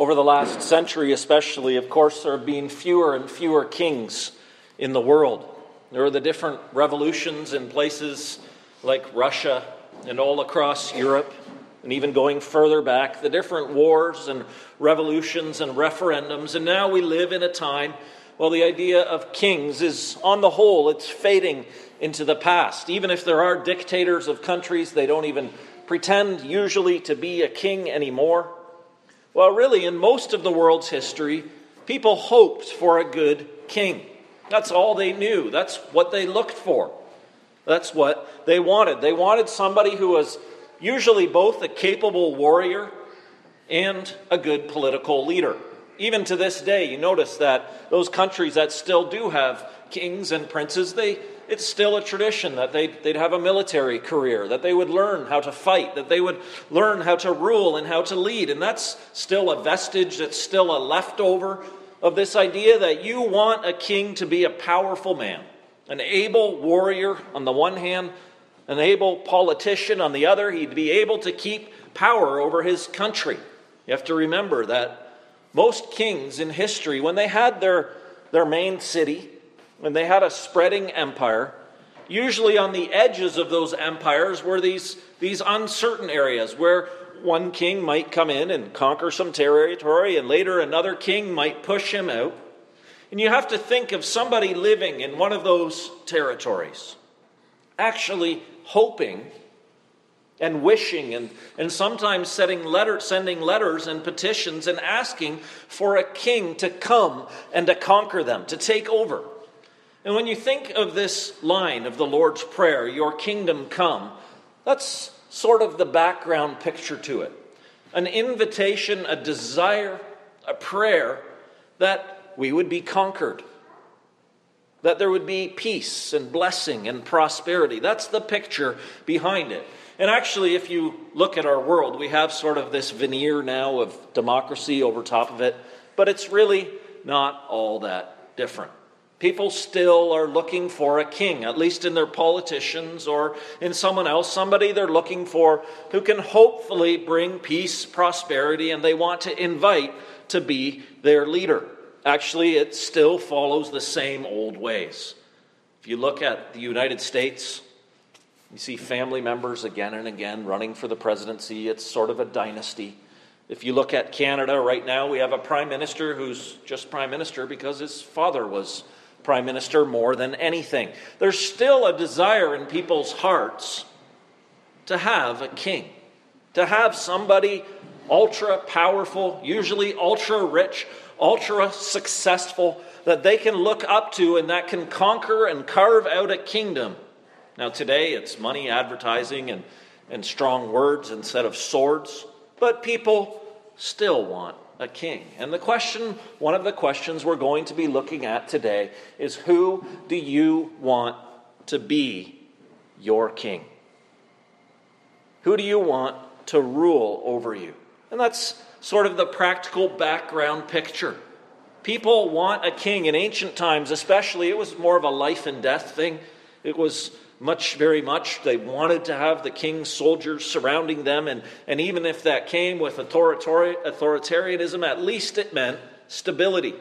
Over the last century especially, of course, there have been fewer and fewer kings in the world. There are the different revolutions in places like Russia and all across Europe, and even going further back, the different wars and revolutions and referendums. And now we live in a time, well, the idea of kings is, on the whole, it's fading into the past. Even if there are dictators of countries, they don't even pretend usually to be a king anymore. Well, really, in most of the world's history, people hoped for a good king. That's all they knew. That's what they looked for. That's what they wanted. They wanted somebody who was usually both a capable warrior and a good political leader. Even to this day, you notice that those countries that still do have kings and princes, it's still a tradition that they'd have a military career, that they would learn how to fight, that they would learn how to rule and how to lead. And that's still a vestige, that's still a leftover of this idea that you want a king to be a powerful man, an able warrior on the one hand, an able politician on the other. He'd be able to keep power over his country. You have to remember that most kings in history, when they had their main city, when they had a spreading empire, usually on the edges of those empires were these uncertain areas where one king might come in and conquer some territory, and later another king might push him out. And you have to think of somebody living in one of those territories, actually hoping and wishing and sometimes sending letters and petitions and asking for a king to come and to conquer them, to take over. And when you think of this line of the Lord's Prayer, your kingdom come, that's sort of the background picture to it. An invitation, a desire, a prayer that we would be conquered, that there would be peace and blessing and prosperity. That's the picture behind it. And actually, if you look at our world, we have sort of this veneer now of democracy over top of it, but it's really not all that different. People still are looking for a king, at least in their politicians or in someone else, somebody they're looking for who can hopefully bring peace, prosperity, and they want to invite to be their leader. Actually, it still follows the same old ways. If you look at the United States, you see family members again and again running for the presidency. It's sort of a dynasty. If you look at Canada right now, we have a prime minister who's just prime minister because his father was prime minister more than anything. There's still a desire in people's hearts to have a king, to have somebody ultra powerful, usually ultra rich, ultra successful, that they can look up to and that can conquer and carve out a kingdom. Now today it's money, advertising, and strong words instead of swords, but people still want a king. And one of the questions we're going to be looking at today is, who do you want to be your king? Who do you want to rule over you? And that's sort of the practical background picture. People want a king. In ancient times especially, it was more of a life and death thing. It was very much, they wanted to have the king's soldiers surrounding them, and even if that came with authoritarianism, at least it meant stability.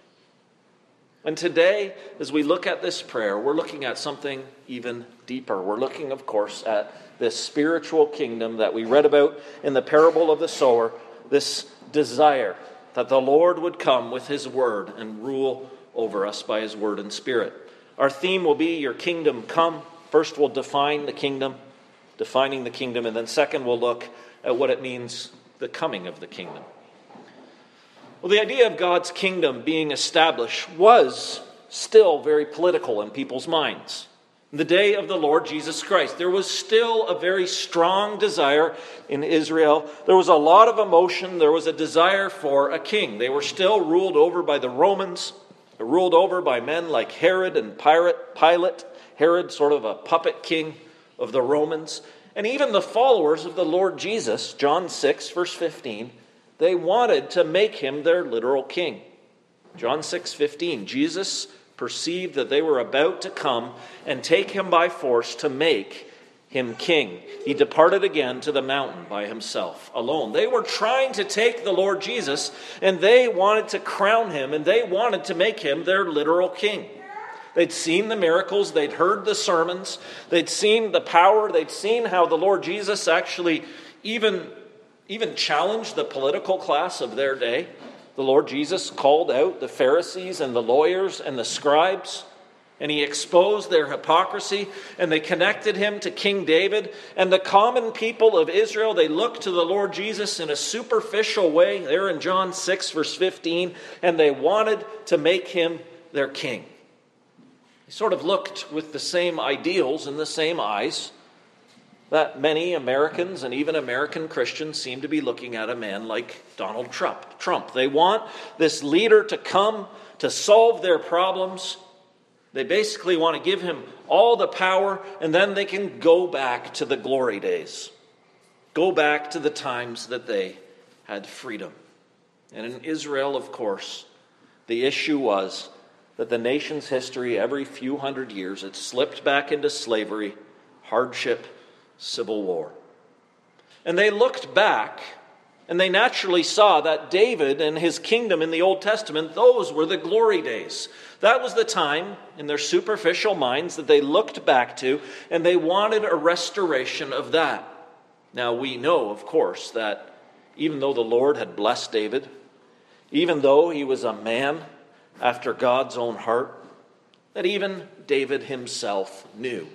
And today, as we look at this prayer, we're looking at something even deeper. We're looking, of course, at this spiritual kingdom that we read about in the parable of the sower, this desire that the Lord would come with his word and rule over us by his word and spirit. Our theme will be your kingdom come. First, we'll defining the kingdom, and then second, we'll look at what it means, the coming of the kingdom. Well, the idea of God's kingdom being established was still very political in people's minds. In the day of the Lord Jesus Christ, there was still a very strong desire in Israel. There was a lot of emotion. There was a desire for a king. They were still ruled over by the Romans, ruled over by men like Herod and Pilate. Herod, sort of a puppet king of the Romans. And even the followers of the Lord Jesus, John 6, verse 15, they wanted to make him their literal king. John 6:15, Jesus perceived that they were about to come and take him by force to make him king. He departed again to the mountain by himself, alone. They were trying to take the Lord Jesus, and they wanted to crown him, and they wanted to make him their literal king. They'd seen the miracles, they'd heard the sermons, they'd seen the power, they'd seen how the Lord Jesus actually even challenged the political class of their day. The Lord Jesus called out the Pharisees and the lawyers and the scribes, and he exposed their hypocrisy, and they connected him to King David. And the common people of Israel, they looked to the Lord Jesus in a superficial way, there in John 6, verse 15, and they wanted to make him their king. He sort of looked with the same ideals and the same eyes that many Americans and even American Christians seem to be looking at a man like Donald Trump. They want this leader to come to solve their problems. They basically want to give him all the power, and then they can go back to the glory days. Go back to the times that they had freedom. And in Israel, of course, the issue was that the nation's history, every few hundred years, it slipped back into slavery, hardship, civil war. And they looked back, and they naturally saw that David and his kingdom in the Old Testament, those were the glory days. That was the time, in their superficial minds, that they looked back to, and they wanted a restoration of that. Now, we know, of course, that even though the Lord had blessed David, even though he was a man after God's own heart, that even David himself knew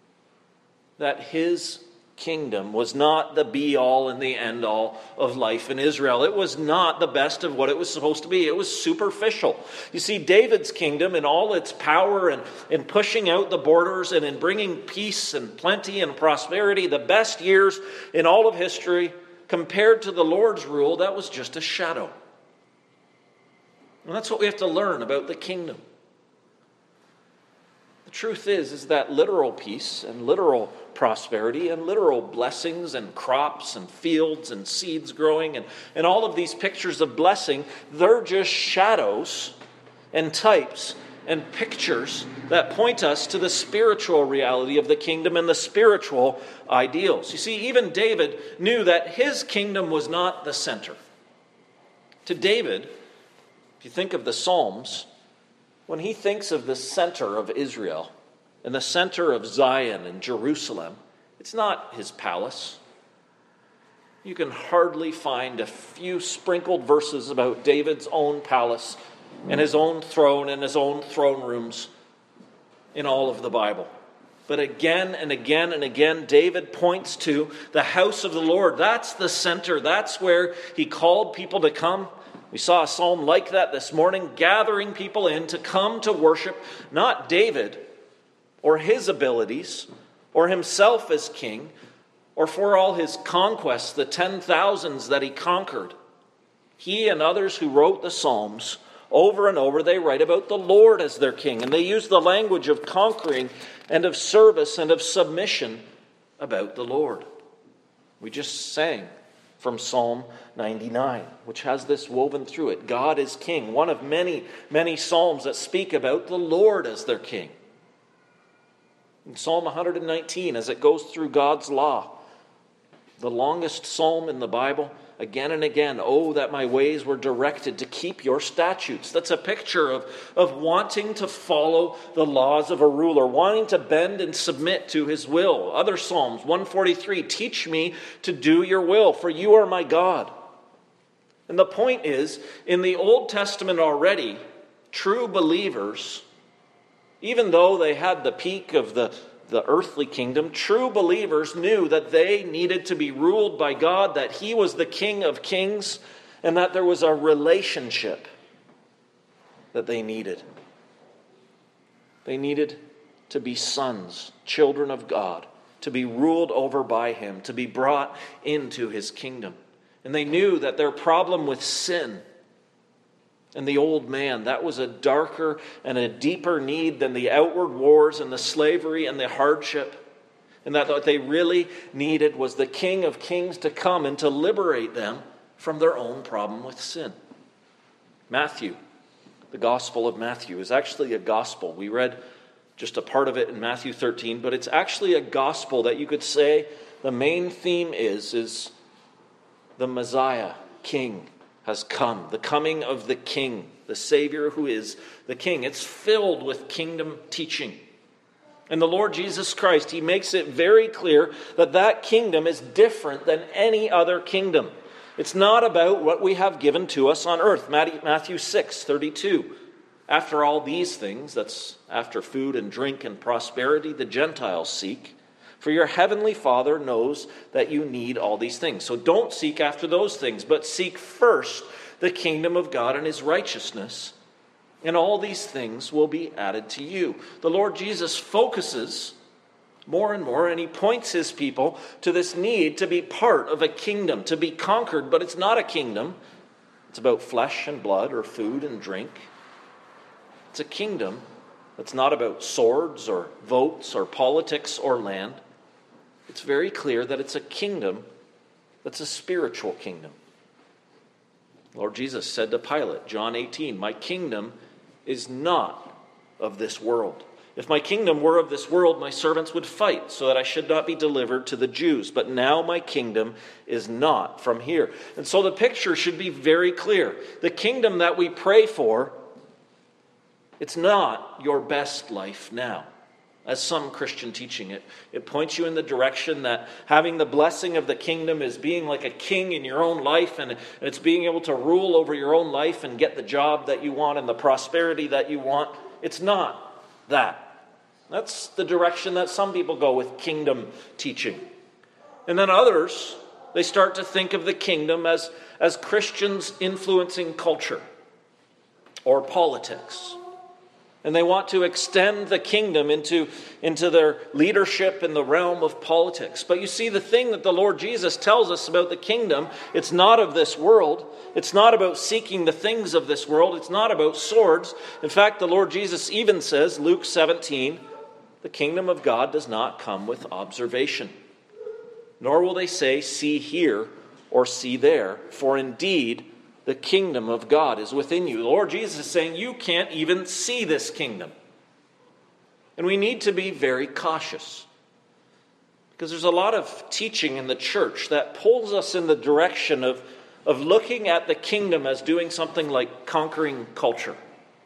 that his kingdom was not the be-all and the end-all of life in Israel. It was not the best of what it was supposed to be. It was superficial. You see, David's kingdom in all its power and in pushing out the borders and in bringing peace and plenty and prosperity, the best years in all of history, compared to the Lord's rule, that was just a shadow. And that's what we have to learn about the kingdom. The truth is that literal peace and literal prosperity and literal blessings and crops and fields and seeds growing and all of these pictures of blessing, they're just shadows and types and pictures that point us to the spiritual reality of the kingdom and the spiritual ideals. You see, even David knew that his kingdom was not the center. To David, if you think of the Psalms, when he thinks of the center of Israel and the center of Zion and Jerusalem, it's not his palace. You can hardly find a few sprinkled verses about David's own palace and his own throne and his own throne rooms in all of the Bible. But again and again and again, David points to the house of the Lord. That's the center. That's where he called people to come. We saw a psalm like that this morning, gathering people in to come to worship not David or his abilities or himself as king or for all his conquests, the 10,000s that he conquered. He and others who wrote the Psalms, over and over, they write about the Lord as their king. And they use the language of conquering and of service and of submission about the Lord. We just sang from Psalm 99, which has this woven through it. God is king. One of many, many psalms that speak about the Lord as their king. In Psalm 119, as it goes through God's law, the longest psalm in the Bible, again and again, oh, that my ways were directed to keep your statutes. That's a picture of wanting to follow the laws of a ruler, wanting to bend and submit to his will. Other Psalms, 143, teach me to do your will, for you are my God. And the point is, in the Old Testament already, true believers, even though they had the peak of the earthly kingdom, true believers knew that they needed to be ruled by God, that he was the King of Kings, and that there was a relationship that they needed. They needed to be sons, children of God, to be ruled over by him, to be brought into his kingdom. And they knew that their problem with sin and the old man, that was a darker and a deeper need than the outward wars and the slavery and the hardship. And that what they really needed was the King of Kings to come and to liberate them from their own problem with sin. Matthew, the Gospel of Matthew, is actually a gospel. We read just a part of it in Matthew 13, but it's actually a gospel that you could say the main theme is the Messiah, King, has come. The coming of the King, the Savior who is the King. It's filled with kingdom teaching. And the Lord Jesus Christ, he makes it very clear that that kingdom is different than any other kingdom. It's not about what we have given to us on earth. Matthew 6:32. After all these things, that's after food and drink and prosperity, the Gentiles seek. For your heavenly Father knows that you need all these things. So don't seek after those things, but seek first the kingdom of God and his righteousness. And all these things will be added to you. The Lord Jesus focuses more and more, and he points his people to this need to be part of a kingdom, to be conquered. But it's not a kingdom. It's about flesh and blood or food and drink. It's a kingdom that's not about swords or votes or politics or land. It's very clear that it's a kingdom that's a spiritual kingdom. Lord Jesus said to Pilate, John 18, my kingdom is not of this world. If my kingdom were of this world, my servants would fight so that I should not be delivered to the Jews. But now my kingdom is not from here. And so the picture should be very clear. The kingdom that we pray for, it's not your best life now. As some Christian teaching, it points you in the direction that having the blessing of the kingdom is being like a king in your own life, and it's being able to rule over your own life and get the job that you want and the prosperity that you want. It's not that. That's the direction that some people go with kingdom teaching. And then others, they start to think of the kingdom as Christians influencing culture or politics. And they want to extend the kingdom into their leadership in the realm of politics. But you see, the thing that the Lord Jesus tells us about the kingdom, it's not of this world. It's not about seeking the things of this world. It's not about swords. In fact, the Lord Jesus even says, Luke 17, the kingdom of God does not come with observation. Nor will they say, see here or see there, for indeed the kingdom of God is within you. The Lord Jesus is saying you can't even see this kingdom. And we need to be very cautious. Because there's a lot of teaching in the church that pulls us in the direction of looking at the kingdom as doing something like conquering culture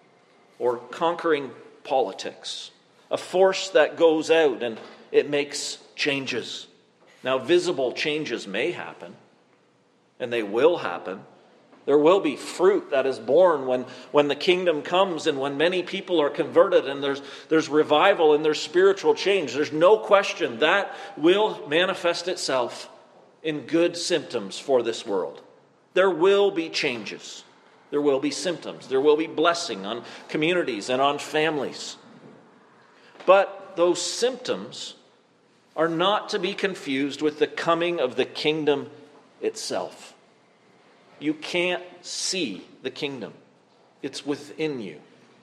or conquering politics. A force that goes out and it makes changes. Now, visible changes may happen, and they will happen. There will be fruit that is born when the kingdom comes and when many people are converted and there's revival and there's spiritual change. There's no question that will manifest itself in good symptoms for this world. There will be changes. There will be symptoms. There will be blessing on communities and on families. But those symptoms are not to be confused with the coming of the kingdom itself. You can't see the kingdom. It's within you.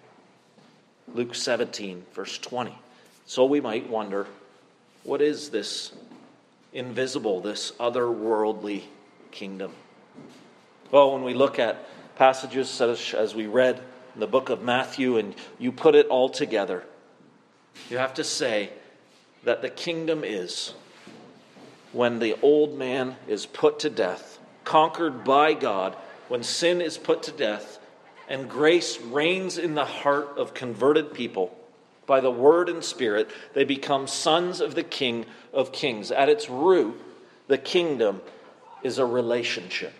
Luke 17, verse 20. So we might wonder, what is this invisible, this otherworldly kingdom? Well, when we look at passages such as we read in the book of Matthew and you put it all together, you have to say that the kingdom is when the old man is put to death, conquered by God, when sin is put to death, and grace reigns in the heart of converted people. By the word and spirit, they become sons of the King of Kings. At its root, the kingdom is a relationship.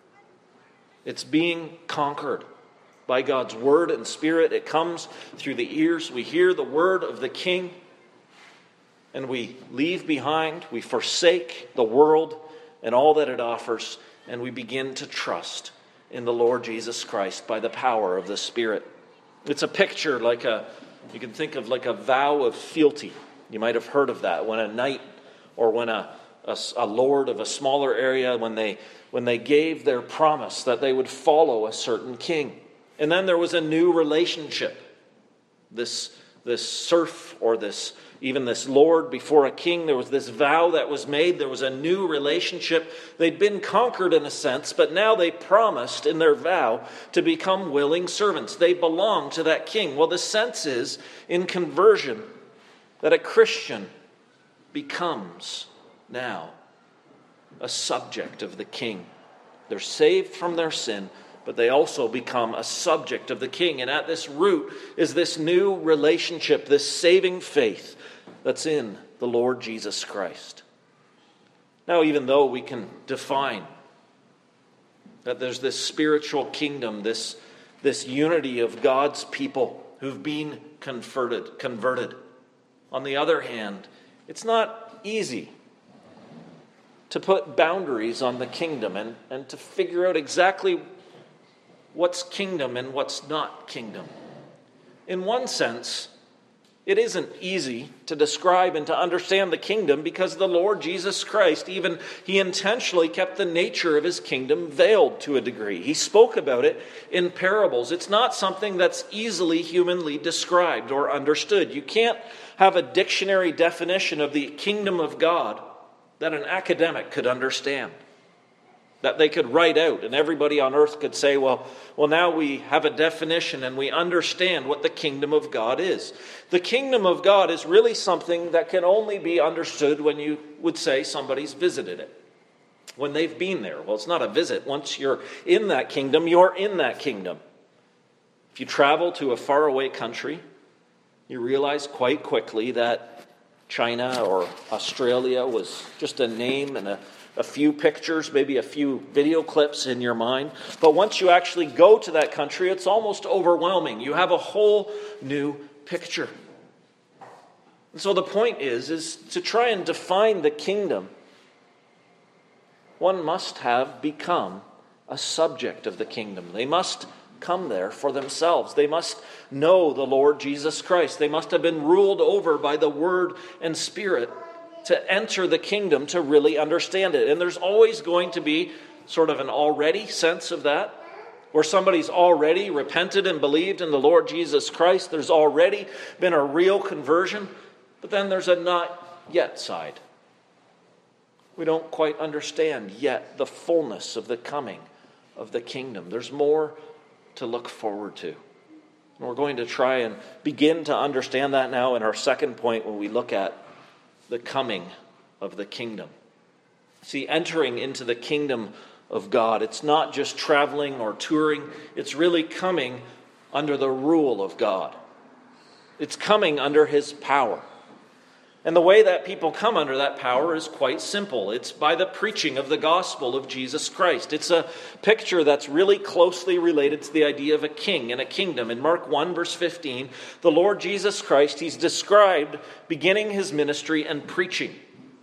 It's being conquered by God's word and spirit. It comes through the ears. We hear the word of the King, and we leave behind, we forsake the world and all that it offers, and we begin to trust in the Lord Jesus Christ by the power of the Spirit. It's a picture you can think of like a vow of fealty. You might have heard of that when a knight or when a lord of a smaller area, when they gave their promise that they would follow a certain king. And then there was a new relationship. This serf or this lord before a king. There was this vow that was made. There was a new relationship. They'd been conquered in a sense, but now they promised in their vow to become willing servants. They belong to that king. Well, the sense is in conversion that a Christian becomes now a subject of the king. They're saved from their sin, but they also become a subject of the king. And at this root is this new relationship, this saving faith that's in the Lord Jesus Christ. Now, even though we can define that there's this spiritual kingdom, this unity of God's people who've been converted, on the other hand, it's not easy to put boundaries on the kingdom and to figure out exactly what's kingdom and what's not kingdom. In one sense, it isn't easy to describe and to understand the kingdom because the Lord Jesus Christ, he intentionally kept the nature of his kingdom veiled to a degree. He spoke about it in parables. It's not something that's easily humanly described or understood. You can't have a dictionary definition of the kingdom of God that an academic could understand, that they could write out, and everybody on earth could say, well, now we have a definition and we understand what the kingdom of God is. The kingdom of God is really something that can only be understood when you would say somebody's visited it, when they've been there. Well, it's not a visit. Once you're in that kingdom, you're in that kingdom. If you travel to a faraway country, you realize quite quickly that China or Australia was just a name and a few pictures, maybe a few video clips in your mind. But once you actually go to that country, it's almost overwhelming. You have a whole new picture. And so the point is to try and define the kingdom, one must have become a subject of the kingdom. They must come there for themselves. They must know the Lord Jesus Christ. They must have been ruled over by the Word and Spirit to enter the kingdom, to really understand it. And there's always going to be sort of an already sense of that, where somebody's already repented and believed in the Lord Jesus Christ. There's already been a real conversion, but then there's a not yet side. We don't quite understand yet the fullness of the coming of the kingdom. There's more to look forward to. And we're going to try and begin to understand that now in our second point when we look at the coming of the kingdom. See, entering into the kingdom of God, it's not just traveling or touring, it's really coming under the rule of God. It's coming under his power. And the way that people come under that power is quite simple. It's by the preaching of the gospel of Jesus Christ. It's a picture that's really closely related to the idea of a king and a kingdom. In Mark 1, verse 15, the Lord Jesus Christ, he's described beginning his ministry and preaching.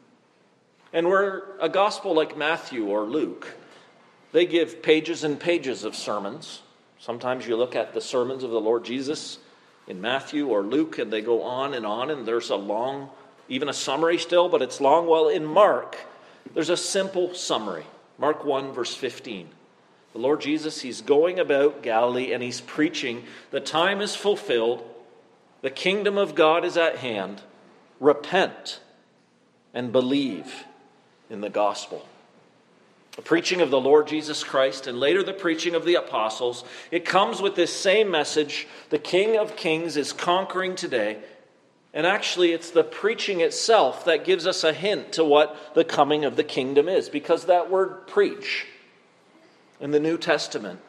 And where a gospel like Matthew or Luke, they give pages and pages of sermons. Sometimes you look at the sermons of the Lord Jesus in Matthew or Luke, and they go on, and there's a long, even a summary still, but it's long. Well, in Mark, there's a simple summary. Mark 1, verse 15. The Lord Jesus, he's going about Galilee and he's preaching, the time is fulfilled, the kingdom of God is at hand, repent and believe in the gospel. The preaching of the Lord Jesus Christ and later the preaching of the apostles, it comes with this same message. The King of Kings is conquering today. And actually, it's the preaching itself that gives us a hint to what the coming of the kingdom is. Because that word preach in the New Testament,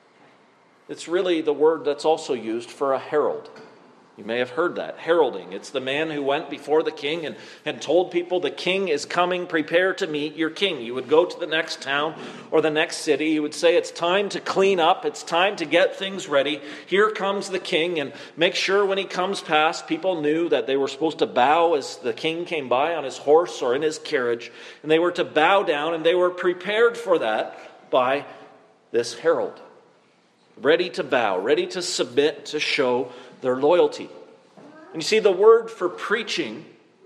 it's really the word that's also used for a herald. You may have heard that, heralding. It's the man who went before the king and told people the king is coming, prepare to meet your king. You would go to the next town or the next city. You would say, it's time to clean up. It's time to get things ready. Here comes the king, and make sure when he comes past, people knew that they were supposed to bow as the king came by on his horse or in his carriage. And they were to bow down, and they were prepared for that by this herald. Ready to bow, ready to submit, to show their loyalty. And you see, the word for preaching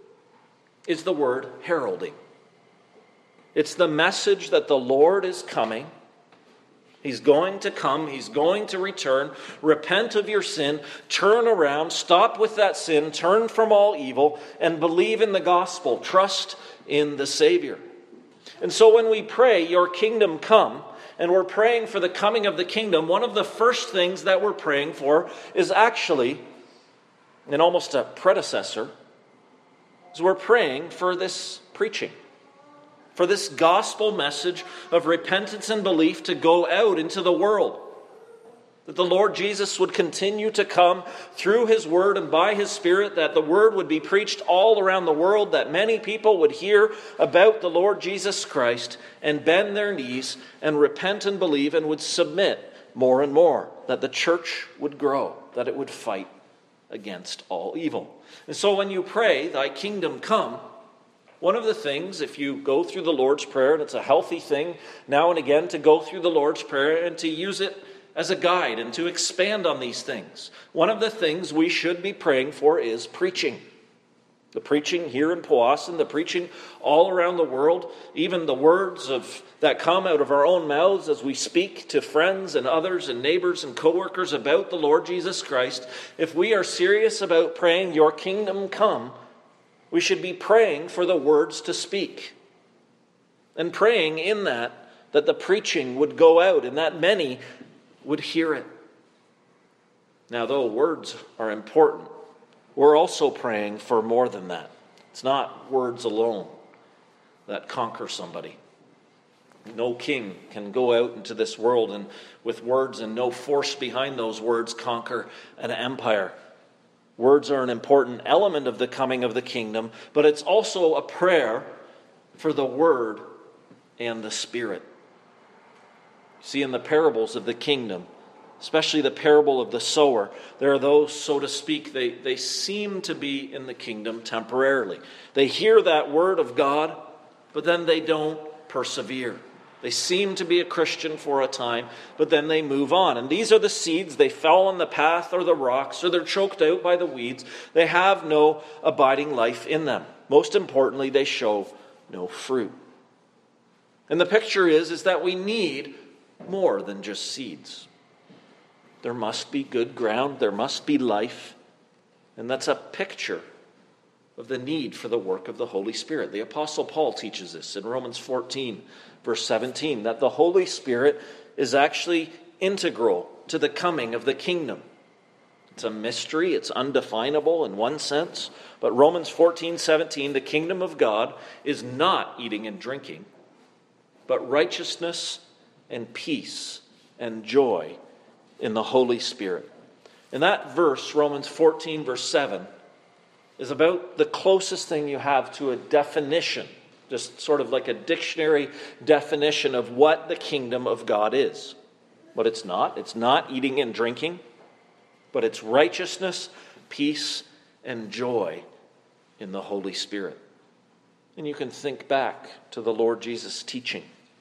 is the word heralding. It's the message that the Lord is coming. He's going to come. He's going to return. Repent of your sin. Turn around. Stop with that sin. Turn from all evil and believe in the gospel. Trust in the Savior. And so when we pray, your kingdom come, and we're praying for the coming of the kingdom, one of the first things that we're praying for is actually, and almost a predecessor, is we're praying for this preaching. For this gospel message of repentance and belief to go out into the world. That the Lord Jesus would continue to come through His Word and by His Spirit, that the Word would be preached all around the world, that many people would hear about the Lord Jesus Christ and bend their knees and repent and believe and would submit more and more, that the church would grow, that it would fight against all evil. And so when you pray, "Thy kingdom come," one of the things, if you go through the Lord's Prayer, and it's a healthy thing now and again to go through the Lord's Prayer and to use it as a guide and to expand on these things. One of the things we should be praying for is preaching. The preaching here in Powassan, the preaching all around the world, even the words that come out of our own mouths as we speak to friends and others and neighbors and co-workers about the Lord Jesus Christ. If we are serious about praying, "Your kingdom come," we should be praying for the words to speak. And praying in that the preaching would go out and that many would hear it. Now, though words are important, we're also praying for more than that. It's not words alone that conquer somebody. No king can go out into this world and with words and no force behind those words conquer an empire. Words are an important element of the coming of the kingdom, but it's also a prayer for the Word and the Spirit. See, in the parables of the kingdom, especially the parable of the sower, there are those, so to speak, they seem to be in the kingdom temporarily. They hear that word of God, but then they don't persevere. They seem to be a Christian for a time, but then they move on. And these are the seeds. They fell on the path or the rocks, or they're choked out by the weeds. They have no abiding life in them. Most importantly, they show no fruit. And the picture is that we need more than just seeds. There must be good ground. There must be life. And that's a picture of the need for the work of the Holy Spirit. The Apostle Paul teaches this in Romans 14, verse 17, that the Holy Spirit is actually integral to the coming of the kingdom. It's a mystery. It's undefinable in one sense. But Romans 14:17, the kingdom of God is not eating and drinking, but righteousness and peace and joy in the Holy Spirit. And that verse, Romans 14, verse 7, is about the closest thing you have to a definition, just sort of like a dictionary definition of what the kingdom of God is. But it's not. It's not eating and drinking, but it's righteousness, peace, and joy in the Holy Spirit. And you can think back to the Lord Jesus' teaching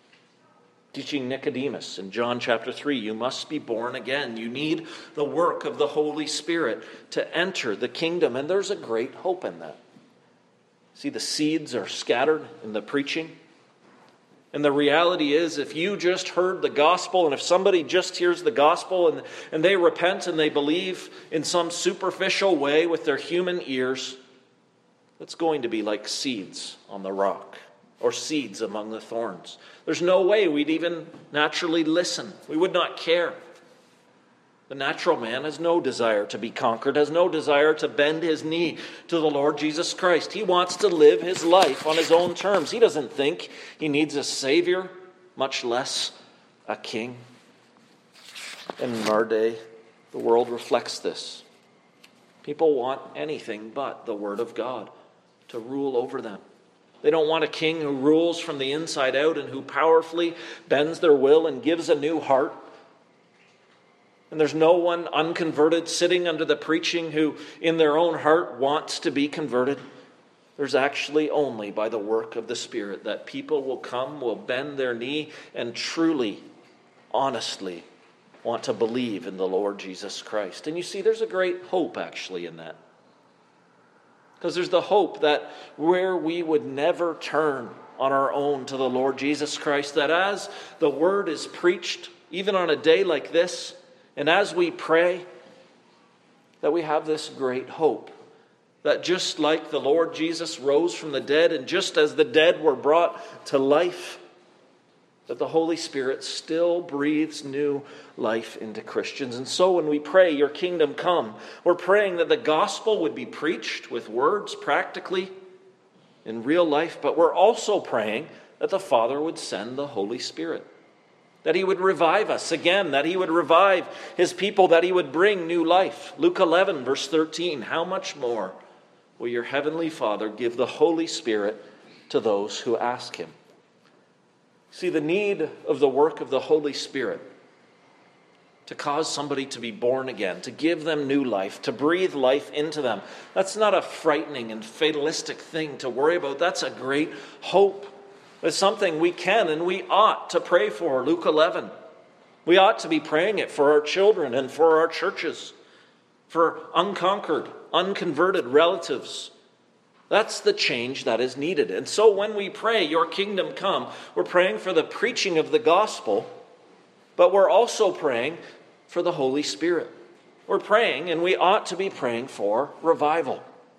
Nicodemus in John chapter 3, you must be born again. You need the work of the Holy Spirit to enter the kingdom. And there's a great hope in that. See, the seeds are scattered in the preaching. And the reality is, if you just heard the gospel, and if somebody just hears the gospel and they repent and they believe in some superficial way with their human ears, it's going to be like seeds on the rock or seeds among the thorns. There's no way we'd even naturally listen. We would not care. The natural man has no desire to be conquered, has no desire to bend his knee to the Lord Jesus Christ. He wants to live his life on his own terms. He doesn't think he needs a savior, much less a king. And in our day, the world reflects this. People want anything but the Word of God to rule over them. They don't want a king who rules from the inside out and who powerfully bends their will and gives a new heart. And there's no one unconverted sitting under the preaching who in their own heart wants to be converted. There's actually only by the work of the Spirit that people will come, will bend their knee, and truly, honestly want to believe in the Lord Jesus Christ. And you see, there's a great hope actually in that. Because there's the hope that where we would never turn on our own to the Lord Jesus Christ, that as the word is preached, even on a day like this, and as we pray, that we have this great hope. That just like the Lord Jesus rose from the dead, and just as the dead were brought to life, that the Holy Spirit still breathes new life into Christians. And so when we pray, your kingdom come, we're praying that the gospel would be preached with words practically in real life, but we're also praying that the Father would send the Holy Spirit, that he would revive us again, that he would revive his people, that he would bring new life. Luke 11, verse 13, how much more will your heavenly Father give the Holy Spirit to those who ask him? See, the need of the work of the Holy Spirit to cause somebody to be born again, to give them new life, to breathe life into them, that's not a frightening and fatalistic thing to worry about. That's a great hope. It's something we can and we ought to pray for. Luke 11. We ought to be praying it for our children and for our churches, for unconquered, unconverted relatives. That's the change that is needed. And so when we pray, your kingdom come, we're praying for the preaching of the gospel, but we're also praying for the Holy Spirit. We're praying, and we ought to be praying for revival,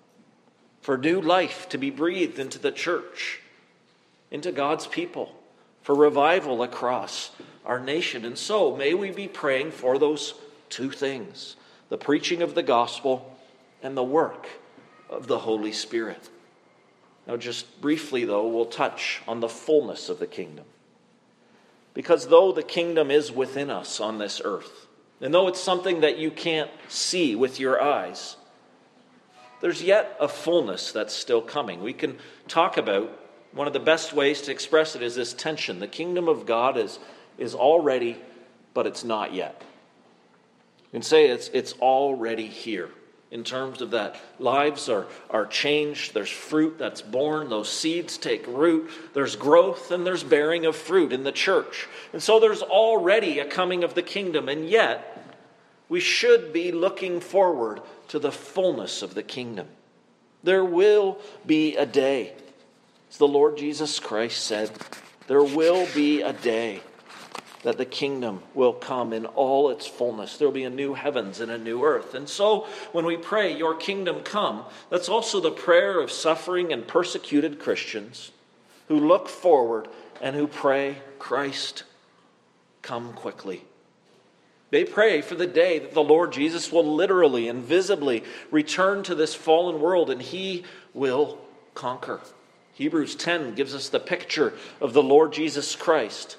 for new life to be breathed into the church, into God's people, for revival across our nation. And so may we be praying for those two things, the preaching of the gospel and the work of the Holy Spirit. Now just briefly, though, we'll touch on the fullness of the kingdom. Because though the kingdom is within us on this earth, and though it's something that you can't see with your eyes, there's yet a fullness that's still coming. We can talk about, one of the best ways to express it is this tension. The kingdom of God is already, but it's not yet. You can say it's already here. In terms of that, lives are changed. There's fruit that's born. Those seeds take root. There's growth and there's bearing of fruit in the church. And so there's already a coming of the kingdom. And yet, we should be looking forward to the fullness of the kingdom. There will be a day. As the Lord Jesus Christ said, there will be a day that the kingdom will come in all its fullness. There will be a new heavens and a new earth. And so when we pray, your kingdom come, that's also the prayer of suffering and persecuted Christians who look forward and who pray, Christ, come quickly. They pray for the day that the Lord Jesus will literally and visibly return to this fallen world and he will conquer. Hebrews 10 gives us the picture of the Lord Jesus Christ.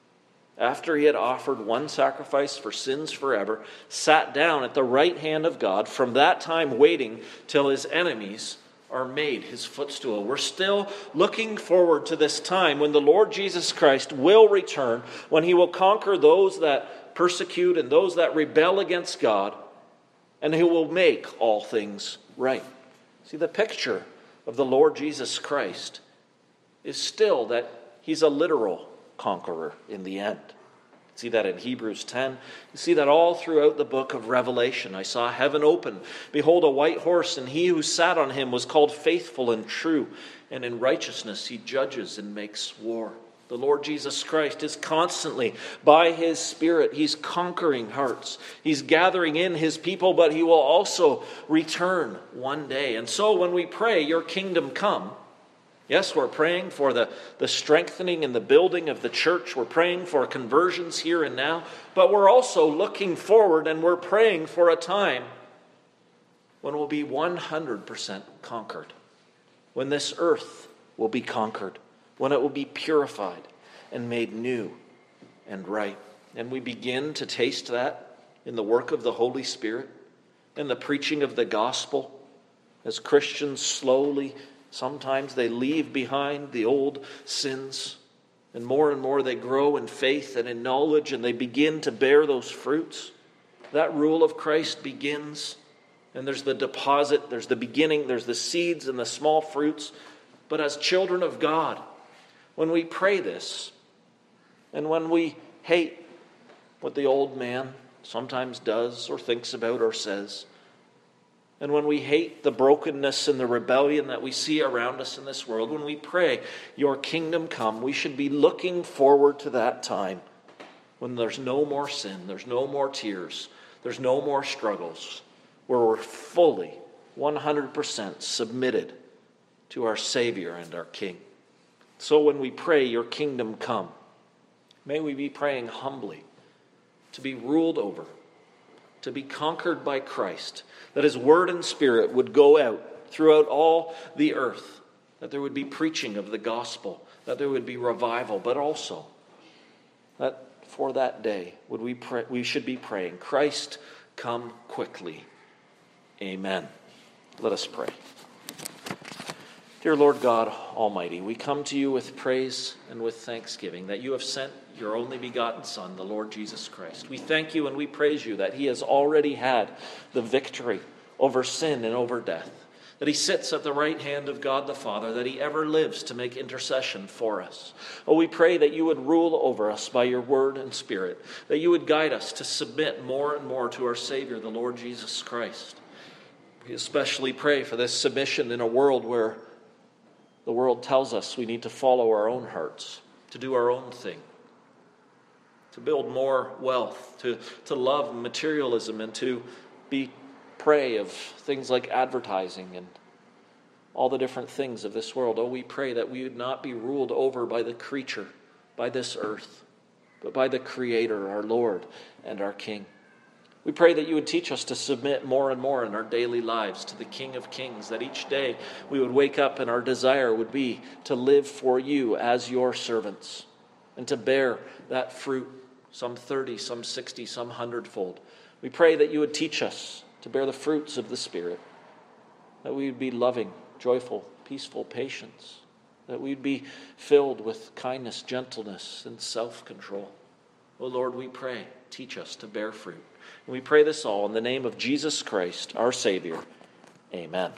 After he had offered one sacrifice for sins forever, sat down at the right hand of God, from that time waiting till his enemies are made his footstool. We're still looking forward to this time when the Lord Jesus Christ will return, when he will conquer those that persecute and those that rebel against God, and he will make all things right. See, the picture of the Lord Jesus Christ is still that he's a literal conqueror in the end. You see that in Hebrews 10. You see that all throughout the book of Revelation. I saw heaven open. Behold, a white horse, and he who sat on him was called Faithful and True. And in righteousness he judges and makes war. The Lord Jesus Christ is constantly, by his Spirit, he's conquering hearts. He's gathering in his people, but he will also return one day. And so when we pray, your kingdom come, yes, we're praying for the strengthening and the building of the church. We're praying for conversions here and now. But we're also looking forward and we're praying for a time when we'll be 100% conquered. When this earth will be conquered. When it will be purified and made new and right. And we begin to taste that in the work of the Holy Spirit and the preaching of the gospel as Christians slowly, sometimes they leave behind the old sins, and more they grow in faith and in knowledge, and they begin to bear those fruits. That rule of Christ begins, and there's the deposit, there's the beginning, there's the seeds and the small fruits. But as children of God, when we pray this, and when we hate what the old man sometimes does or thinks about or says, and when we hate the brokenness and the rebellion that we see around us in this world, when we pray, your kingdom come, we should be looking forward to that time when there's no more sin, there's no more tears, there's no more struggles, where we're fully, 100% submitted to our Savior and our King. So when we pray, your kingdom come, may we be praying humbly to be ruled over, to be conquered by Christ, that his word and spirit would go out throughout all the earth, that there would be preaching of the gospel, that there would be revival, but also that for that day we should be praying, Christ, come quickly. Amen. Let us pray. Dear Lord God Almighty, we come to you with praise and with thanksgiving that you have sent your only begotten Son, the Lord Jesus Christ. We thank you and we praise you that he has already had the victory over sin and over death, that he sits at the right hand of God the Father, that he ever lives to make intercession for us. Oh, we pray that you would rule over us by your word and spirit, that you would guide us to submit more and more to our Savior, the Lord Jesus Christ. We especially pray for this submission in a world where the world tells us we need to follow our own hearts, to do our own thing, to build more wealth, to love materialism, and to be prey of things like advertising and all the different things of this world. Oh, we pray that we would not be ruled over by the creature, by this earth, but by the Creator, our Lord and our King. We pray that you would teach us to submit more and more in our daily lives to the King of Kings, that each day we would wake up and our desire would be to live for you as your servants and to bear that fruit, some 30, some 60, some 100-fold. We pray that you would teach us to bear the fruits of the Spirit, that we would be loving, joyful, peaceful, patience, that we would be filled with kindness, gentleness, and self-control. Oh Lord, we pray, teach us to bear fruit. And we pray this all in the name of Jesus Christ, our Savior. Amen.